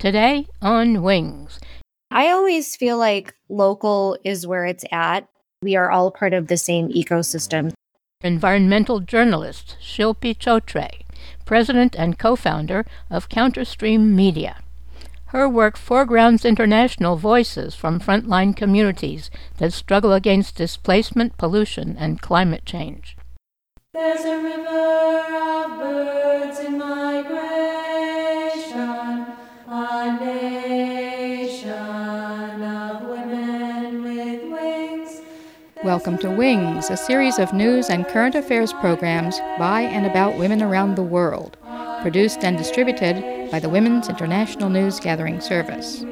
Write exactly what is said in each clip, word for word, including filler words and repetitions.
Today on Wings. I always feel like local is where it's at. We are all part of the same ecosystem. Environmental journalist Shilpi Chotre, president and co-founder of Counterstream Media. Her work foregrounds international voices from frontline communities that struggle against displacement, pollution, and climate change. There's a river of birds in migration, a nation of women with wings. Welcome to Wings, a series of news and current affairs programs by and about women around the world, produced and distributed by the Women's International News Gathering Service.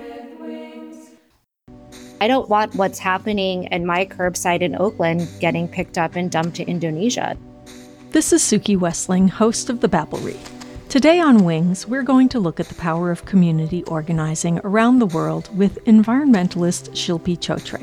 I don't want what's happening in my curbside in Oakland getting picked up and dumped to Indonesia. This is Suki Westling, host of The Babblery. Today on Wings, we're going to look at the power of community organizing around the world with environmentalist Shilpi Chotre.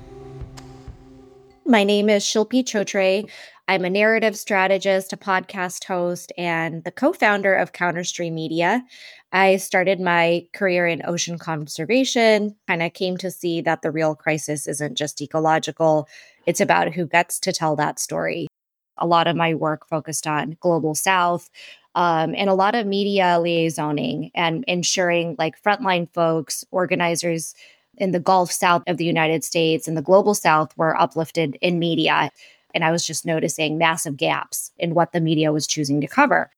My name is Shilpi Chotre. I'm a narrative strategist, a podcast host, and the co-founder of Counterstream Media. I started my career in ocean conservation, and I came to see that the real crisis isn't just ecological. It's about who gets to tell that story. A lot of my work focused on Global South um, and a lot of media liaisoning and ensuring like frontline folks, organizers in the Gulf South of the United States and the Global South were uplifted in media. And I was just noticing massive gaps in what the media was choosing to cover.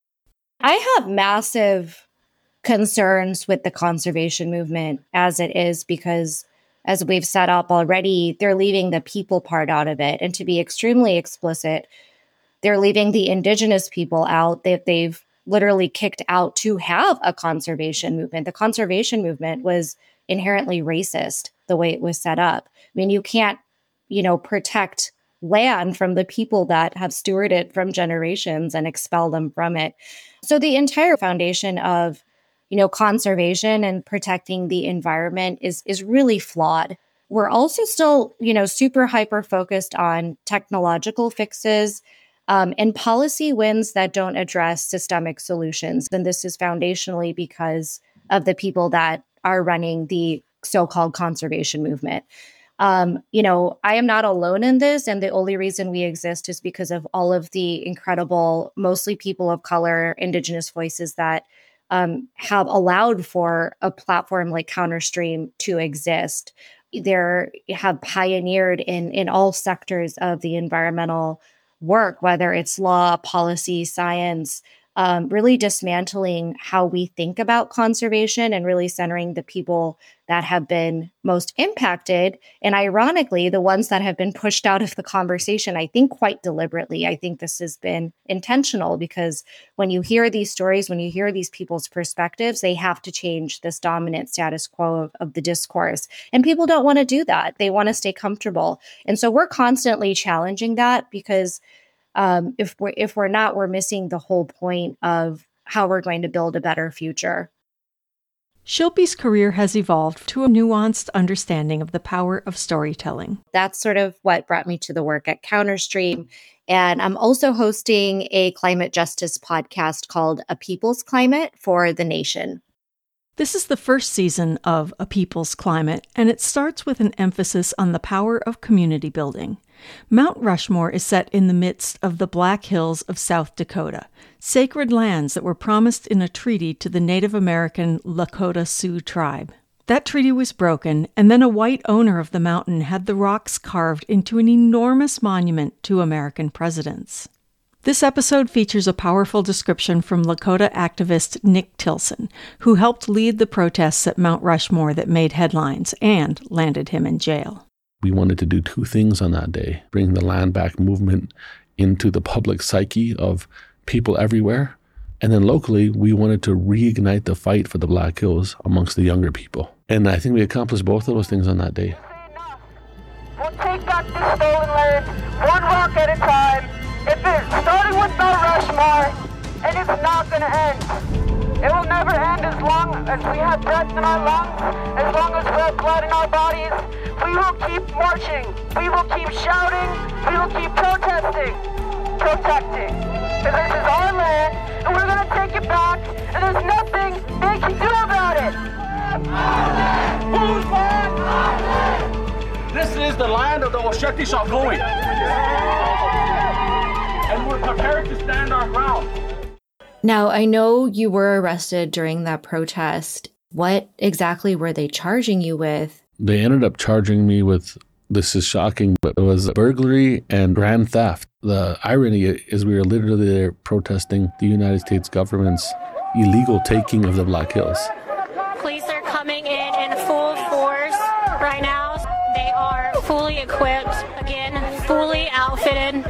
I have massive concerns with the conservation movement as it is because, as we've set up already, they're leaving the people part out of it. And to be extremely explicit, they're leaving the indigenous people out that they've literally kicked out to have a conservation movement. The conservation movement was inherently racist the way it was set up. I mean, you can't, you know, protect land from the people that have stewarded it from generations and expel them from it. So the entire foundation of, you know, conservation and protecting the environment is is really flawed. We're also still, you know, super hyper focused on technological fixes um, and policy wins that don't address systemic solutions. And this is foundationally because of the people that are running the so-called conservation movement. Um, you know, I am not alone in this, and the only reason we exist is because of all of the incredible, mostly people of color, indigenous voices that um, have allowed for a platform like Counterstream to exist. They have pioneered in in all sectors of the environmental work, whether it's law, policy, science, um, really dismantling how we think about conservation and really centering the people that have been most impacted. And ironically, the ones that have been pushed out of the conversation, I think quite deliberately. I think this has been intentional because when you hear these stories, when you hear these people's perspectives, they have to change this dominant status quo of, of the discourse. And people don't want to do that. They want to stay comfortable. And so we're constantly challenging that because Um, if we're if we're not, we're missing the whole point of how we're going to build a better future. Shilpi's career has evolved to a nuanced understanding of the power of storytelling. That's sort of what brought me to the work at Counterstream. And I'm also hosting a climate justice podcast called A People's Climate for the Nation. This is the first season of A People's Climate, and it starts with an emphasis on the power of community building. Mount Rushmore is set in the midst of the Black Hills of South Dakota, sacred lands that were promised in a treaty to the Native American Lakota Sioux tribe. That treaty was broken, and then a white owner of the mountain had the rocks carved into an enormous monument to American presidents. This episode features a powerful description from Lakota activist Nick Tilson, who helped lead the protests at Mount Rushmore that made headlines and landed him in jail. We wanted to do two things on that day: bring the land back movement into the public psyche of people everywhere. And then locally, we wanted to reignite the fight for the Black Hills amongst the younger people. And I think we accomplished both of those things on that day. We'll take back the stolen land, one rock at a time. If it's starting with Mount Rushmore, and it's not going to end. It will never end as long as we have breath in our lungs, as long as we have blood in our bodies. We will keep marching. We will keep shouting. We will keep protesting, protecting. Because this is our land, and we're going to take it back, and there's nothing they can do about it. the land of the Oshetishagui. And we're prepared to stand our ground. Now, I know you were arrested during that protest. What exactly were they charging you with? They ended up charging me with, this is shocking, but it was burglary and grand theft. The irony is we were literally there protesting the United States government's illegal taking of the Black Hills. Police are coming in in full force right now. They are fully equipped, again, fully outfitted.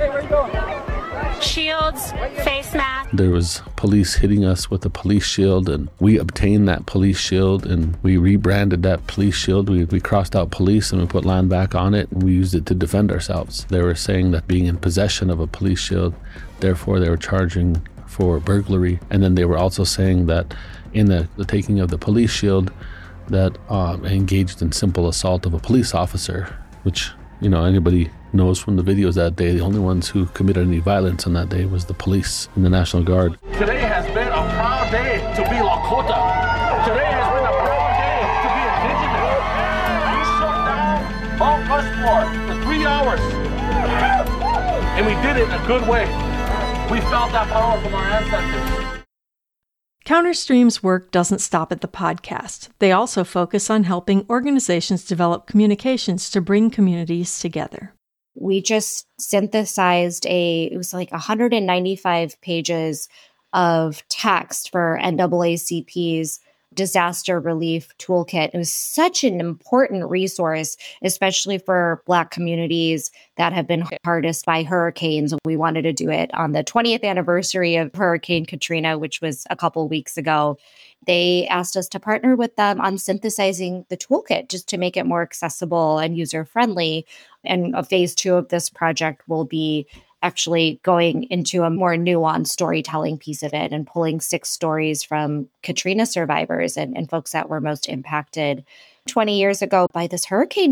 Shields, face masks. There was police hitting us with a police shield, and we obtained that police shield and we rebranded that police shield. We, we crossed out police and we put land back on it, and we used it to defend ourselves. They were saying that being in possession of a police shield, therefore they were charging for burglary. And then they were also saying that in the, the taking of the police shield, that um, engaged in simple assault of a police officer, which, you know, anybody knows from the videos that day, the only ones who committed any violence on that day was the police and the National Guard. Today has been a proud day to be Lakota. Today has been a proud day to be Indigenous. We shut down Mount Rushmore for three hours. And we did it in a good way. We felt that power from our ancestors. Counterstream's work doesn't stop at the podcast. They also focus on helping organizations develop communications to bring communities together. We just synthesized a, it was like one hundred ninety-five pages of text for N double A C P's disaster relief toolkit. It was such an important resource, especially for Black communities that have been hardest by hurricanes. We wanted to do it on the twentieth anniversary of Hurricane Katrina, which was a couple weeks ago. They asked us to partner with them on synthesizing the toolkit just to make it more accessible and user-friendly. And a phase two of this project will be actually going into a more nuanced storytelling piece of it and pulling six stories from Katrina survivors and, and folks that were most impacted twenty years ago by this hurricane.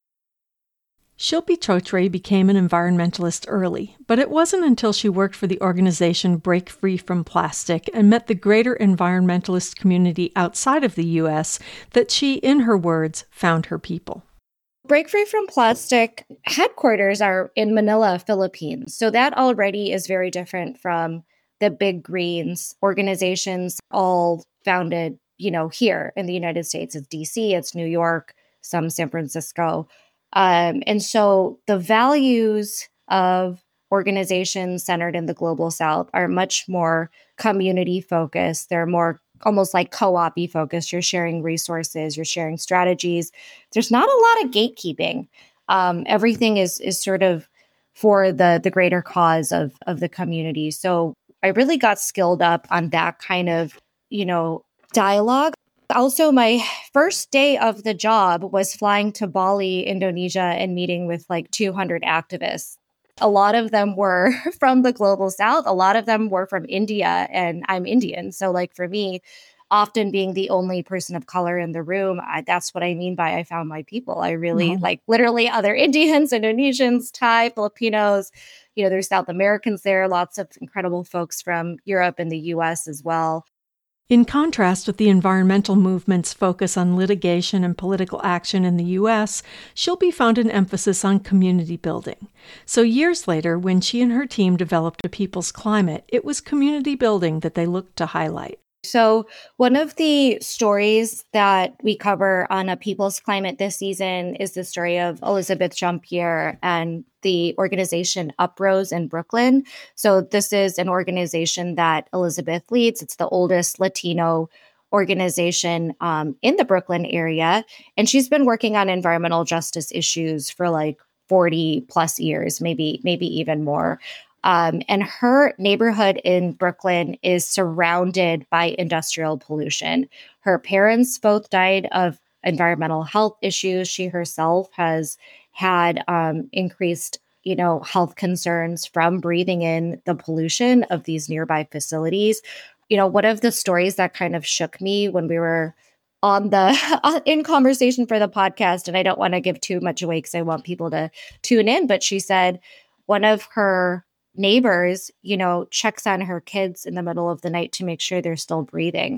Shilpi Chotre became an environmentalist early, but it wasn't until she worked for the organization Break Free from Plastic and met the greater environmentalist community outside of the U S that she, in her words, found her people. Break Free from Plastic headquarters are in Manila, Philippines. So that already is very different from the Big Greens organizations, all founded, you know, here in the United States. It's D C, it's New York, some San Francisco. Um, and so the values of organizations centered in the Global South are much more community focused. They're more almost like co-op-y focused. You're sharing resources, you're sharing strategies. There's not a lot of gatekeeping. Um, everything is is sort of for the the greater cause of of the community. So I really got skilled up on that kind of, you know, dialogue. Also, my first day of the job was flying to Bali, Indonesia, and meeting with like two hundred activists. A lot of them were from the Global South. A lot of them were from India, and I'm Indian. So like for me, often being the only person of color in the room, I, that's what I mean by I found my people. I really mm-hmm. like literally other Indians, Indonesians, Thai, Filipinos. You know, there's South Americans there, lots of incredible folks from Europe and the U S as well. In contrast with the environmental movement's focus on litigation and political action in the U S, Shilpi found an emphasis on community building. So years later, when she and her team developed A People's Climate, it was community building that they looked to highlight. So one of the stories that we cover on A People's Climate this season is the story of Elizabeth Jean-Pierre and the organization Uprose in Brooklyn. So this is an organization that Elizabeth leads. It's the oldest Latino organization um, in the Brooklyn area. And she's been working on environmental justice issues for like forty plus years, maybe, maybe even more. Um, and her neighborhood in Brooklyn is surrounded by industrial pollution. Her parents both died of environmental health issues. She herself has had um, increased, you know, health concerns from breathing in the pollution of these nearby facilities. You know, one of the stories that kind of shook me when we were on the in conversation for the podcast, and I don't want to give too much away because I want people to tune in, but she said one of her neighbors, you know, checks on her kids in the middle of the night to make sure they're still breathing.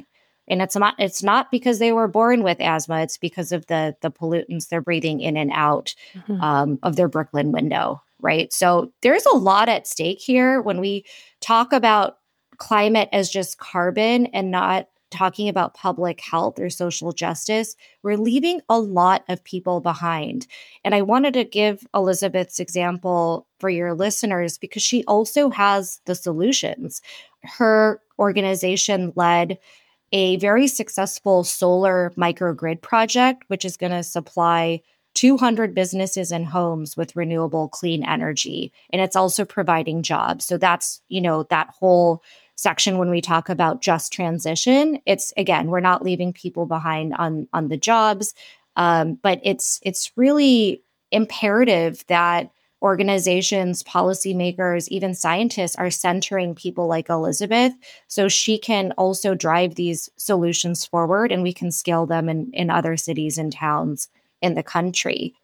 And it's not it's not because they were born with asthma. It's because of the the pollutants they're breathing in and out mm-hmm. um, of their Brooklyn window, right? So there's a lot at stake here when we talk about climate as just carbon and not talking about public health or social justice. We're leaving a lot of people behind. And I wanted to give Elizabeth's example for your listeners because she also has the solutions. Her organization led a very successful solar microgrid project, which is going to supply two hundred businesses and homes with renewable clean energy. And it's also providing jobs. So that's, you know, that whole section when we talk about just transition. It's, again, we're not leaving people behind on, on the jobs, um, but it's it's really imperative that organizations, policymakers, even scientists are centering people like Elizabeth so she can also drive these solutions forward and we can scale them in, in other cities and towns in the country.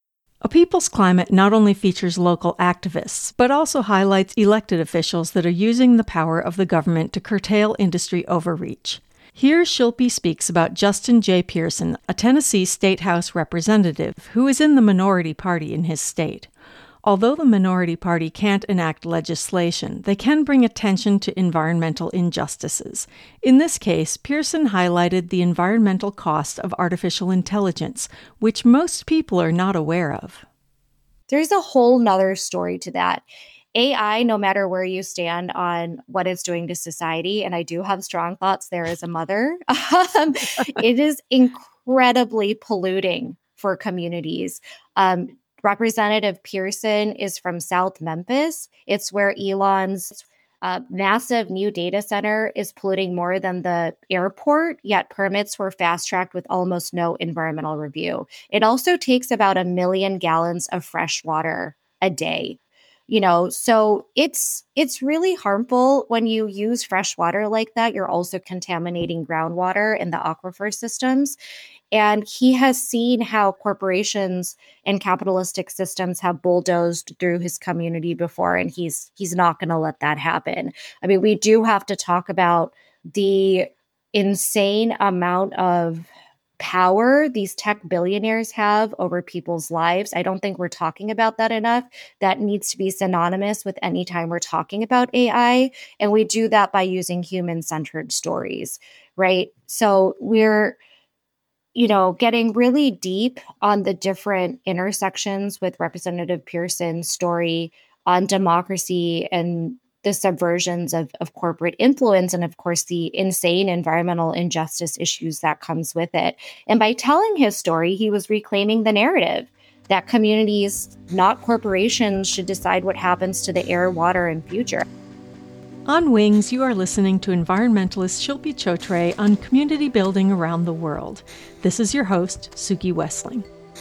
A People's Climate not only features local activists, but also highlights elected officials that are using the power of the government to curtail industry overreach. Here, Shilpi speaks about Justin J. Pearson, a Tennessee State House representative who is in the minority party in his state. Although the minority party can't enact legislation, they can bring attention to environmental injustices. In this case, Pearson highlighted the environmental cost of artificial intelligence, which most people are not aware of. There's a whole nother story to that. A I, no matter where you stand on what it's doing to society, and I do have strong thoughts there as a mother, um, it is incredibly polluting for communities. Um, Representative Pearson is from South Memphis. It's where Elon's uh, massive new data center is polluting more than the airport, yet permits were fast-tracked with almost no environmental review. It also takes about a million gallons of fresh water a day. You know, so it's it's really harmful when you use fresh water like that. You're also contaminating groundwater and the aquifer systems. And he has seen how corporations and capitalistic systems have bulldozed through his community before, and he's he's not going to let that happen. I mean, we do have to talk about the insane amount of power these tech billionaires have over people's lives. I don't think we're talking about that enough. That needs to be synonymous with any time we're talking about A I. And we do that by using human-centered stories, right? So we're, you know, getting really deep on the different intersections with Representative Pearson's story on democracy and the subversions of, of corporate influence, and of course the insane environmental injustice issues that comes with it. And by telling his story, he was reclaiming the narrative that communities, not corporations, should decide what happens to the air, water, and future. On Wings, you are listening to environmentalist Shilpi Chotre on community building around the world. This is your host, Suki Wessling.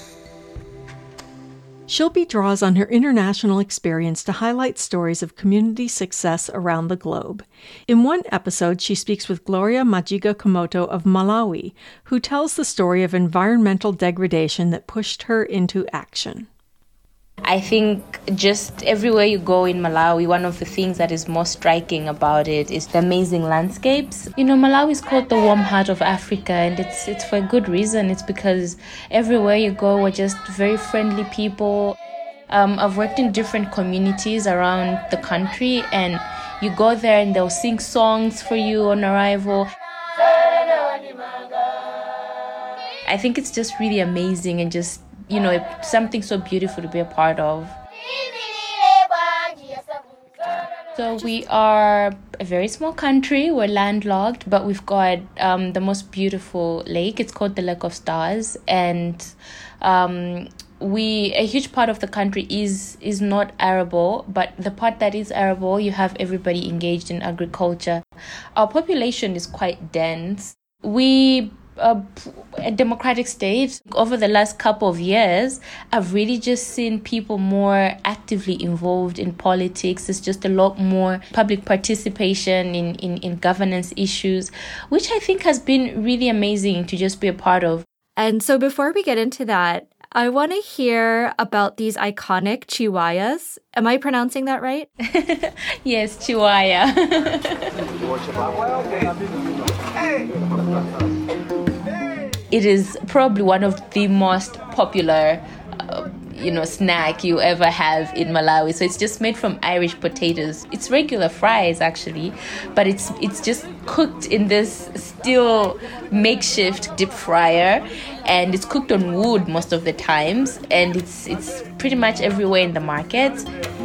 Shilpi draws on her international experience to highlight stories of community success around the globe. In one episode, she speaks with Gloria Majiga Komoto of Malawi, who tells the story of environmental degradation that pushed her into action. I think just everywhere you go in Malawi, one of the things that is most striking about it is the amazing landscapes. You know, Malawi is called the warm heart of Africa, and it's it's for a good reason. It's because everywhere you go, we're just very friendly people. Um, I've worked in different communities around the country, and you go there and they'll sing songs for you on arrival. I think it's just really amazing and just, you know, something so beautiful to be a part of. So we are a very small country. We're landlocked, but we've got um, the most beautiful lake. It's called the Lake of Stars. And um, we a huge part of the country is is not arable, but the part that is arable, you have everybody engaged in agriculture. Our population is quite dense. We A, a democratic state. Over the last couple of years, I've really just seen people more actively involved in politics. There's just a lot more public participation in, in, in governance issues, which I think has been really amazing to just be a part of. And so before we get into that, I want to hear about these iconic chihuahuas. Am I pronouncing that right? Yes, chihuahua. It is probably one of the most popular uh, you know, snack you ever have in Malawi. So it's just made from Irish potatoes. It's regular fries actually, but it's it's just cooked in this still makeshift deep fryer, and it's cooked on wood most of the times, and it's it's pretty much everywhere in the market.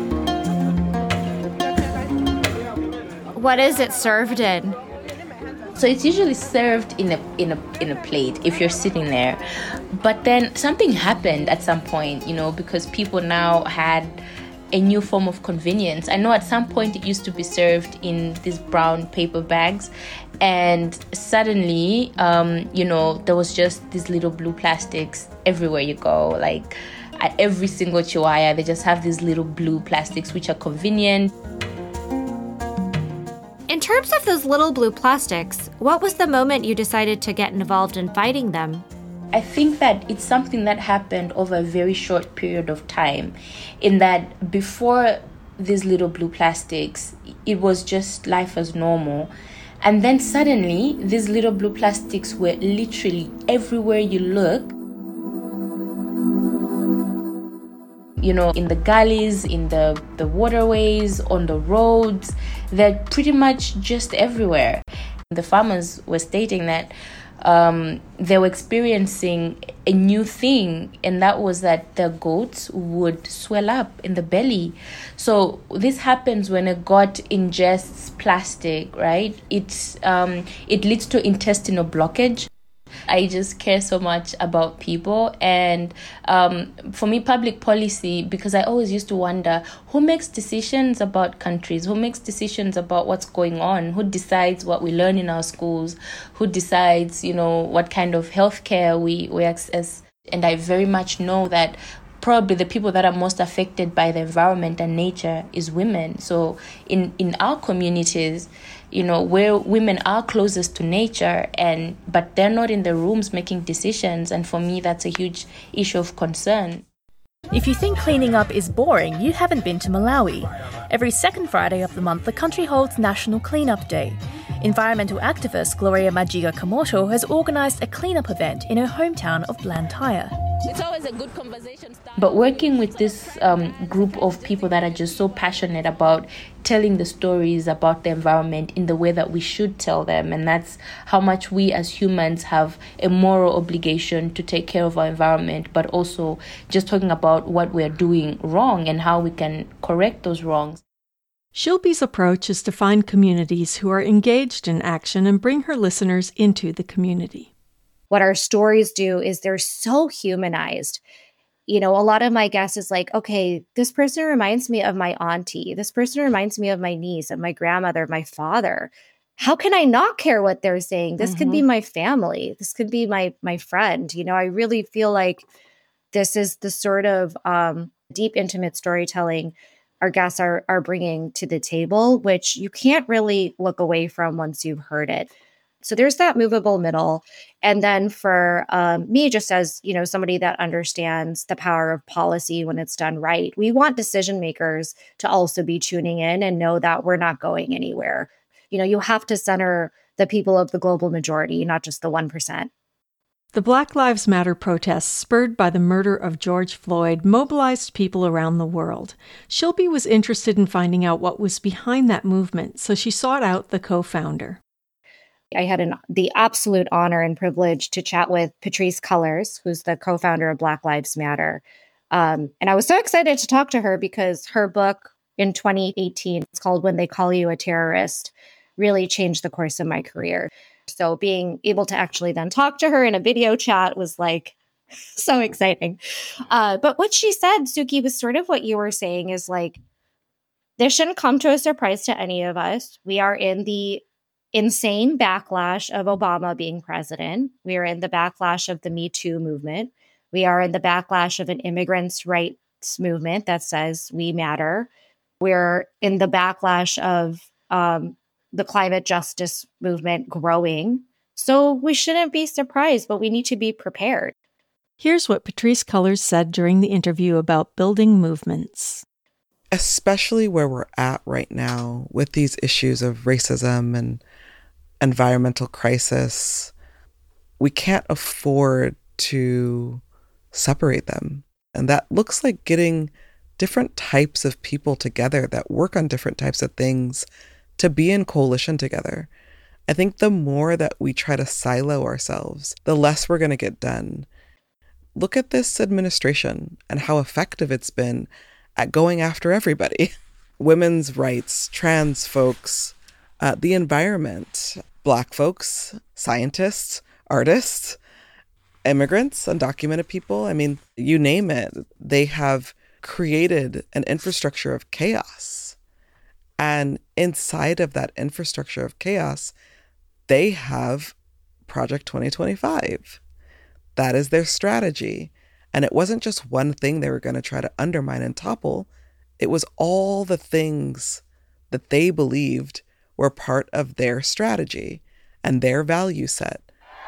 What is it served in? So it's usually served in a in a in a plate if you're sitting there. But then something happened at some point, you know, because people now had a new form of convenience. I know at some point it used to be served in these brown paper bags, and suddenly, um, you know, there was just these little blue plastics everywhere you go. Like at every single chiwaya, they just have these little blue plastics, which are convenient. In terms of those little blue plastics, what was the moment you decided to get involved in fighting them? I think that it's something that happened over a very short period of time, in that before these little blue plastics, it was just life as normal. And then suddenly, these little blue plastics were literally everywhere you look. You know, in the gullies, in the, the waterways, on the roads, they're pretty much just everywhere. The farmers were stating that um, they were experiencing a new thing, and that was that their goats would swell up in the belly. So this happens when a goat ingests plastic, right? It's um, it leads to intestinal blockage. I just care so much about people, and um, for me, public policy, because I always used to wonder who makes decisions about countries, who makes decisions about what's going on, who decides what we learn in our schools, who decides, you know, what kind of healthcare we, we access. And I very much know that probably the people that are most affected by the environment and nature is women. So in, in our communities, you know, where women are closest to nature, and but they're not in the rooms making decisions. And for me, that's a huge issue of concern. If you think cleaning up is boring, you haven't been to Malawi. Every second Friday of the month, the country holds National Cleanup Day. Environmental activist Gloria Majiga Kamoto has organised a cleanup event in her hometown of Blantyre. It's always a good conversation starter. But working with this um, group of people that are just so passionate about telling the stories about the environment in the way that we should tell them, and that's how much we as humans have a moral obligation to take care of our environment, but also just talking about what we're doing wrong and how we can correct those wrongs. Shilpi's approach is to find communities who are engaged in action and bring her listeners into the community. What our stories do is they're so humanized. You know, a lot of my guests is like, okay, this person reminds me of my auntie. This person reminds me of my niece, of my grandmother, of my father. How can I not care what they're saying? This mm-hmm. could be my family. This could be my my friend. You know, I really feel like this is the sort of um, deep, intimate storytelling our guests are are bringing to the table, which you can't really look away from once you've heard it. So there's that movable middle. And then for um, me, just as, you know, somebody that understands the power of policy when it's done right, we want decision makers to also be tuning in and know that we're not going anywhere. You know, you have to center the people of the global majority, not just the one percent. The Black Lives Matter protests, spurred by the murder of George Floyd, mobilized people around the world. Shilpi was interested in finding out what was behind that movement, so she sought out the co-founder. I had an, the absolute honor and privilege to chat with Patrisse Cullors, who's the co-founder of Black Lives Matter. Um, and I was so excited to talk to her because her book in twenty eighteen, it's called When They Call You a Terrorist, really changed the course of my career. So being able to actually then talk to her in a video chat was like so exciting. Uh, but what she said, Suki, was sort of what you were saying is like, this shouldn't come to a surprise to any of us. We are in the insane backlash of Obama being president. We are in the backlash of the Me Too movement. We are in the backlash of an immigrants' rights movement that says we matter. We're in the backlash of um, the climate justice movement growing. So we shouldn't be surprised, but we need to be prepared. Here's what Patrisse Cullors said during the interview about building movements. Especially where we're at right now with these issues of racism and environmental crisis, we can't afford to separate them. And that looks like getting different types of people together that work on different types of things to be in coalition together. I think the more that we try to silo ourselves, the less we're going to get done. Look at this administration and how effective it's been at going after everybody. Women's rights, trans folks, uh, the environment, Black folks, scientists, artists, immigrants, undocumented people. I mean, you name it. They have created an infrastructure of chaos. And inside of that infrastructure of chaos, they have Project twenty twenty-five. That is their strategy. And it wasn't just one thing they were going to try to undermine and topple. It was all the things that they believed were part of their strategy and their value set.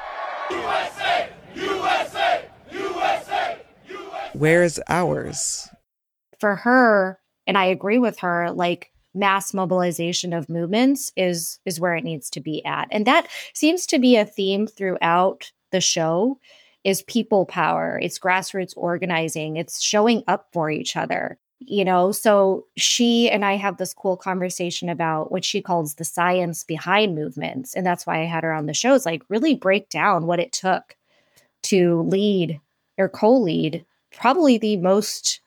U S A! U S A! U S A! U S A! Where's ours? For her, and I agree with her, like mass mobilization of movements is is where it needs to be at. And that seems to be a theme throughout the show, is people power. It's grassroots organizing. It's showing up for each other. You know, so she and I have this cool conversation about what she calls the science behind movements. And that's why I had her on the show, is like really break down what it took to lead or co-lead probably the most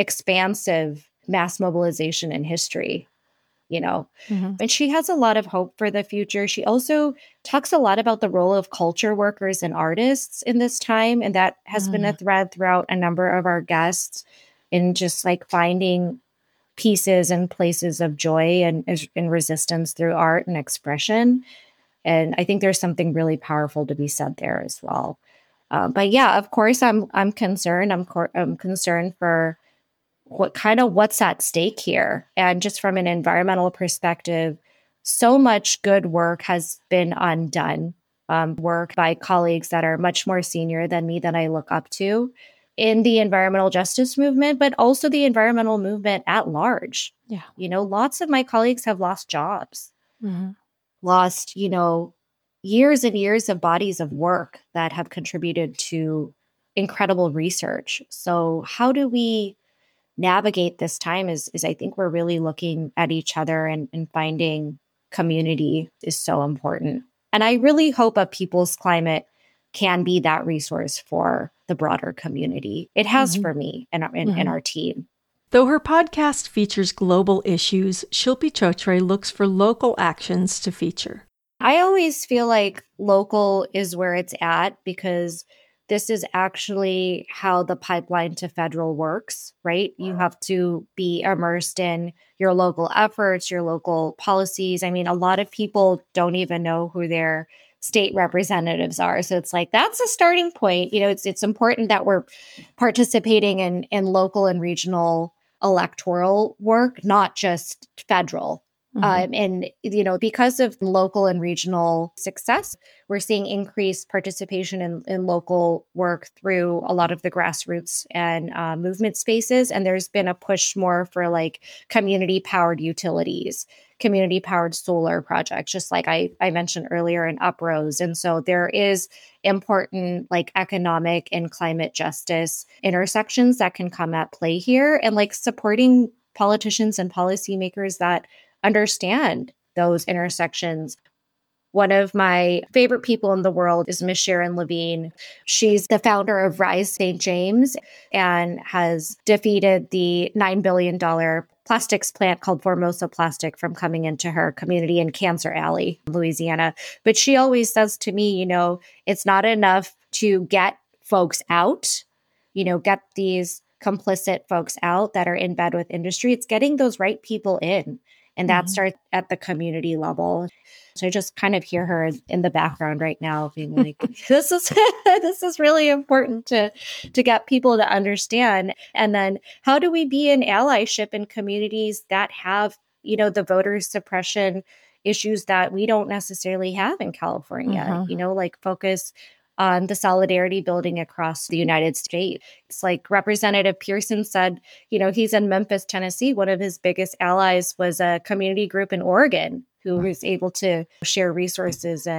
expansive mass mobilization in history, you know. Mm-hmm. And she has a lot of hope for the future. She also talks a lot about the role of culture workers and artists in this time. And that has mm-hmm. been a thread throughout a number of our guests, in just like finding pieces and places of joy and, and resistance through art and expression. And I think there's something really powerful to be said there as well. Uh, but yeah, of course, I'm I'm concerned. I'm, cor- I'm concerned for what kind of what's at stake here. And just from an environmental perspective, so much good work has been undone. Um, work by colleagues that are much more senior than me, that I look up to, in the environmental justice movement, but also the environmental movement at large. Yeah. You know, lots of my colleagues have lost jobs, mm-hmm. lost, you know, years and years of bodies of work that have contributed to incredible research. So how do we navigate this time is, is I think we're really looking at each other, and, and finding community is so important. And I really hope a People's Climate can be that resource for the broader community. It has mm-hmm. for me and, and, mm-hmm. and our team. Though her podcast features global issues, Shilpi Chotre looks for local actions to feature. I always feel like local is where it's at, because this is actually how the pipeline to federal works, right? You have to be immersed in your local efforts, your local policies. I mean, a lot of people don't even know who their state representatives are. So it's like, that's a starting point. You know, it's it's important that we're participating in, in local and regional electoral work, not just federal. Mm-hmm. Um, and, you know, because of local and regional success, we're seeing increased participation in, in local work through a lot of the grassroots and uh, movement spaces. And there's been a push more for like community powered utilities, community powered solar projects, just like I, I mentioned earlier in Uprose. And so there is important like economic and climate justice intersections that can come at play here, and like supporting politicians and policymakers that understand those intersections. One of my favorite people in the world is Miss Sharon Levine. She's the founder of Rise Saint James and has defeated the nine billion dollars plastics plant called Formosa Plastic from coming into her community in Cancer Alley, Louisiana. But she always says to me, you know, it's not enough to get folks out, you know, get these complicit folks out that are in bed with industry. It's getting those right people in. And that mm-hmm. starts at the community level. So I just kind of hear her in the background right now being like, this is this is really important to, to get people to understand. And then how do we be in allyship in communities that have, you know, the voter suppression issues that we don't necessarily have in California, mm-hmm. you know, like focus on the solidarity building across the United States. It's like Representative Pearson said, you know, he's in Memphis, Tennessee. One of his biggest allies was a community group in Oregon who was able to share resources and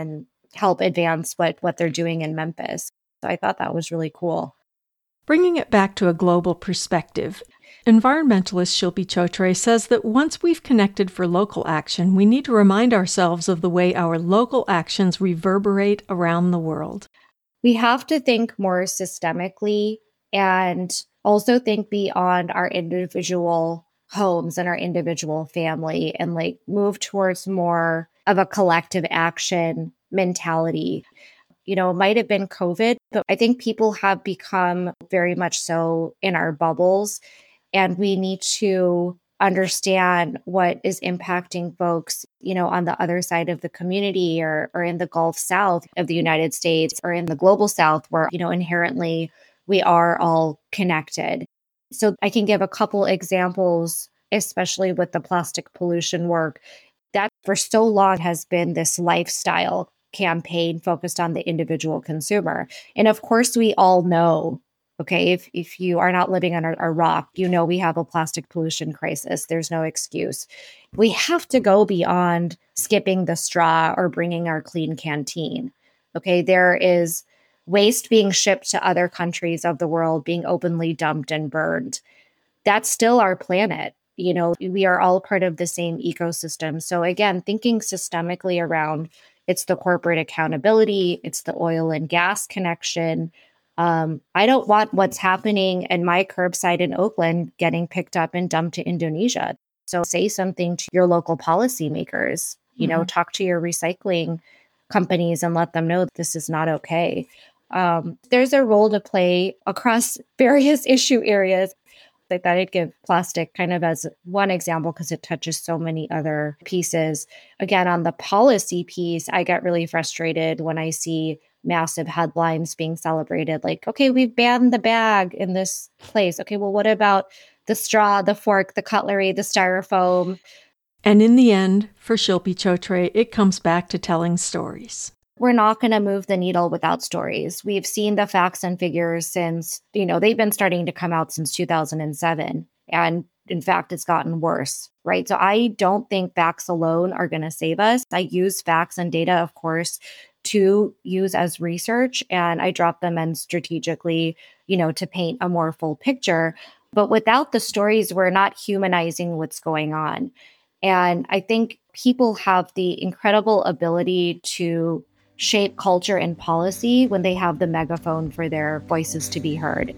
help advance what, what they're doing in Memphis. So I thought that was really cool. Bringing it back to a global perspective, environmentalist Shilpi Chotre says that once we've connected for local action, we need to remind ourselves of the way our local actions reverberate around the world. We have to think more systemically and also think beyond our individual homes and our individual family and like move towards more of a collective action mentality. You know, it might have been COVID, but I think people have become very much so in our bubbles, and we need to understand what is impacting folks, you know, on the other side of the community or, or in the Gulf South of the United States or in the global South where, you know, inherently we are all connected. So I can give a couple examples, especially with the plastic pollution work, that for so long has been this lifestyle campaign focused on the individual consumer. And of course, we all know, okay, if, if you are not living under a rock, you know we have a plastic pollution crisis. There's no excuse. We have to go beyond skipping the straw or bringing our clean canteen. Okay, there is waste being shipped to other countries of the world, being openly dumped and burned. That's still our planet. You know, we are all part of the same ecosystem. So again, thinking systemically around it's the corporate accountability, it's the oil and gas connection. Um, I don't want what's happening in my curbside in Oakland getting picked up and dumped to Indonesia. So say something to your local policymakers, you mm-hmm. know, talk to your recycling companies and let them know that this is not okay. Um, there's a role to play across various issue areas. I thought I'd give plastic kind of as one example because it touches so many other pieces. Again, on the policy piece, I get really frustrated when I see massive headlines being celebrated. Like, okay, we've banned the bag in this place. Okay, well, what about the straw, the fork, the cutlery, the styrofoam? And in the end, for Shilpi Chotre, it comes back to telling stories. We're not going to move the needle without stories. We've seen the facts and figures since, you know, they've been starting to come out since two thousand seven. And in fact, it's gotten worse, right? So I don't think facts alone are going to save us. I use facts and data, of course, to use as research, and I drop them in strategically, you know, to paint a more full picture. But without the stories, we're not humanizing what's going on. And I think people have the incredible ability to shape culture and policy when they have the megaphone for their voices to be heard.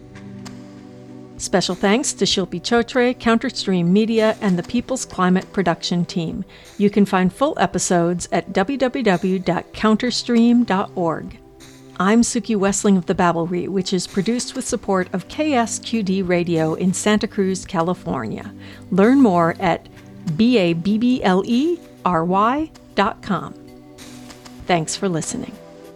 Special thanks to Shilpi Chotre, Counterstream Media, and the People's Climate Production Team. You can find full episodes at w w w dot counterstream dot org. I'm Suki Wessling of The Babblery, which is produced with support of K S Q D Radio in Santa Cruz, California. Learn more at B A B B L E R Y dot com. Thanks for listening.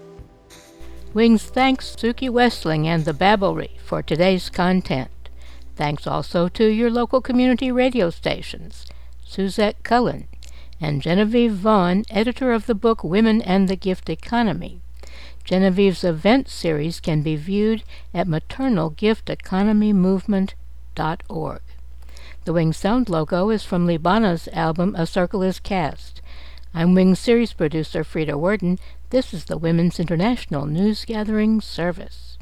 Wings thanks Suki Wessling and The Babblery for today's content. Thanks also to your local community radio stations, Suzette Cullen and Genevieve Vaughn, editor of the book Women and the Gift Economy. Genevieve's event series can be viewed at maternal gift economy movement dot org. The Wings Sound logo is from Libana's album A Circle is Cast. I'm Wings series producer Frida Worden. This is the Women's International News Gathering Service.